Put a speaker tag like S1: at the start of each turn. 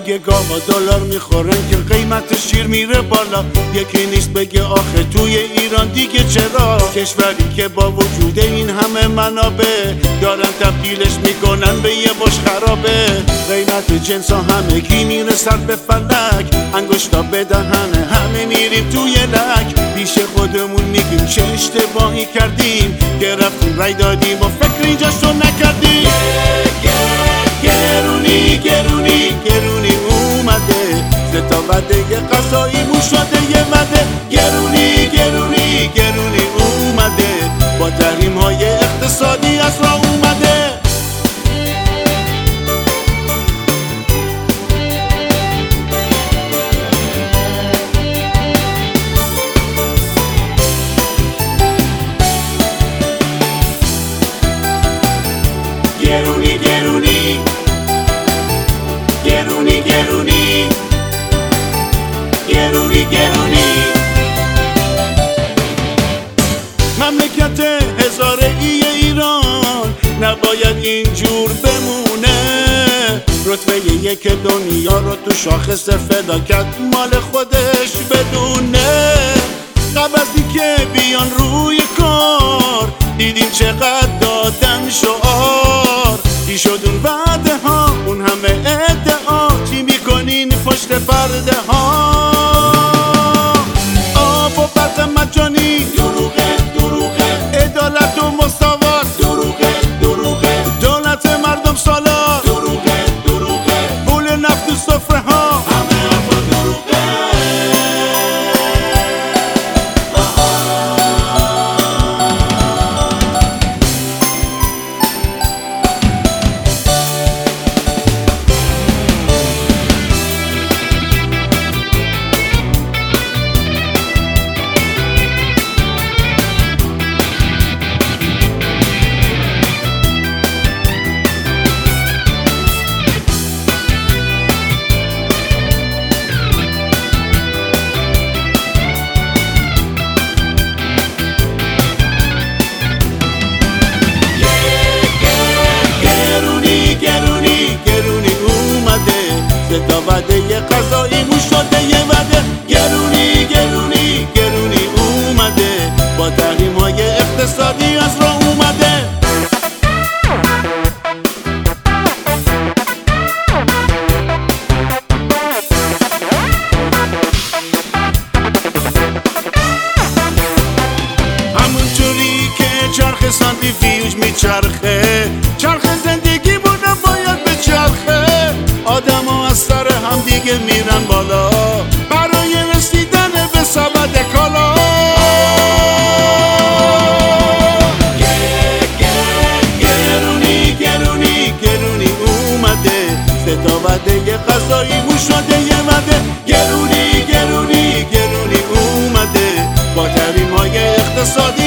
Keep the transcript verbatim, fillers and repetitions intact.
S1: بگه گاوا دلار میخورن که قیمت شیر میره بالا. یکی نیست بگه آخه توی ایران دیگه چرا کشوری که با وجود این همه منابع دارن تبدیلش میکنن به یه باش خرابه. قیمت جنس ها همگی میره سر به فلک، انگشتا به دهنه همه میریم توی لک. پیش خودمون میگیم چه اشتباهی کردیم که رفتیم رای دادیم و فکر اینجاشو نکردیم. گرونی گرونی گرونی اومده، ستا وعده غذاییمون شده یه وعده. گرونی گرونی گرونی اومده، با تحریم های اقتصادی از راه اومده. گرونی گرونی گرونی گرونی گرونی گرونی مملکت هزاره ای ایران نباید اینجور بمونه. رتبه یک دنیا رو تو شاخص فلاکت مال خودش بدونه. قبل از اینکه بیان روی کار دیدیم چقدر دادن شعار. چی شد اون وعده ها، اون همه ادعا، چی میکنین پشت پرده ها؟ آب و برق مجانی دروغه دروغه، عدالت و مساوات دروغه دروغه، دولت مردم سالار دروغه دروغه، پول نفت و سفره ها همه حرفا دروغه. ستا وعده غذاییمون شده یه وعده. گرونی گرونی گرونی اومده، با تحریم های اقتصادی از راه اومده. همونجوری که چرخ سانتریفیوژ میچرخه، چرخ زندگی بوده باید به چرخه. آدم ها از سر هم دیگه میرن بالا برای رسیدن به سبد کالا. گرونی گرونی گرونی اومده، ستا وعده غذاییمون شده یه وعده. گرونی گرونی گرونی اومده، با تحریم های اقتصادی